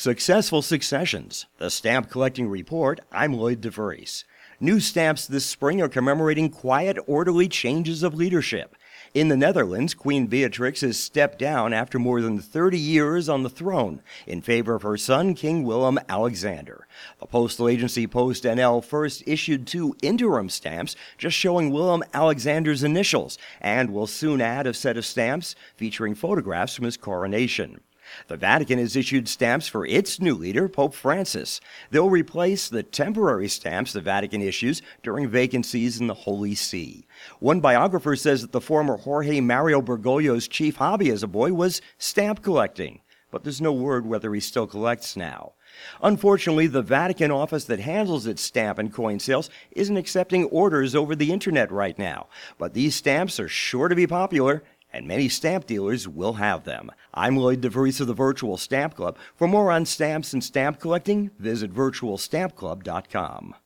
Successful Successions, the Stamp Collecting Report. I'm Lloyd DeVries. New stamps this spring are commemorating quiet, orderly changes of leadership. In the Netherlands, Queen Beatrix has stepped down after more than 30 years on the throne in favor of her son, King Willem-Alexander. The postal agency PostNL first issued 2 interim stamps just showing Willem-Alexander's initials and will soon add a set of stamps featuring photographs from his coronation. The Vatican has issued stamps for its new leader, Pope Francis. They'll replace the temporary stamps the Vatican issues during vacancies in the Holy See. One biographer says that the former Jorge Mario Bergoglio's chief hobby as a boy was stamp collecting, but there's no word whether he still collects now. Unfortunately, the Vatican office that handles its stamp and coin sales isn't accepting orders over the internet right now, but these stamps are sure to be popular, and many stamp dealers will have them. I'm Lloyd DeVries of the Virtual Stamp Club. For more on stamps and stamp collecting, visit virtualstampclub.com.